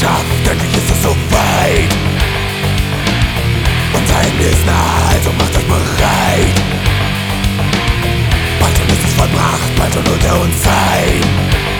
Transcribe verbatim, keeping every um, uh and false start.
geschafft, endlich ist es soweit. Unser Ende ist nah, also macht euch bereit. Bald schon ist es vollbracht, bald schon unter uns sein.